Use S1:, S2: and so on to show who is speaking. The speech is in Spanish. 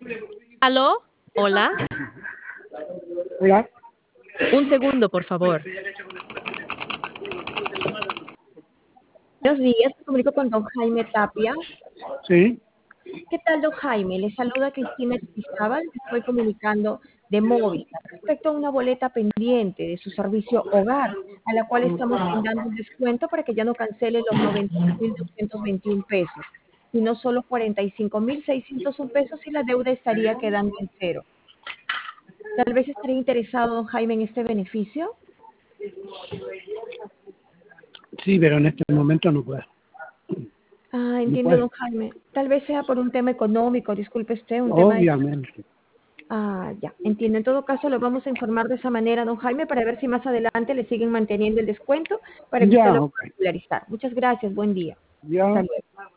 S1: ¿Aló? Hola.
S2: Hola.
S1: Un segundo, por favor.
S3: Buenos días, me comunico con don Jaime Tapia.
S2: Sí.
S3: ¿Qué tal, don Jaime? Le saluda Cristina Chizábal, me estoy comunicando de Móvil respecto a una boleta pendiente de su servicio hogar, a la cual estamos brindando un descuento para que ya no cancele los 92.221 pesos, sino solo 45.601 pesos y la deuda estaría quedando en cero. Tal vez estaría interesado, don Jaime, en este beneficio.
S2: Sí, pero en este momento no puedo.
S3: Ah,
S2: No
S3: entiendo,
S2: puedo.
S3: don Jaime. Tal vez sea por un tema económico, disculpe usted, un tema de...
S2: Obviamente.
S3: Ah, ya, entiendo. En todo caso, lo vamos a informar de esa manera, don Jaime, para ver si más adelante le siguen manteniendo el descuento para que usted
S2: Ya,
S3: lo
S2: ok.
S3: pueda regularizar. Muchas gracias, buen día. Hasta
S2: Ya.
S3: luego.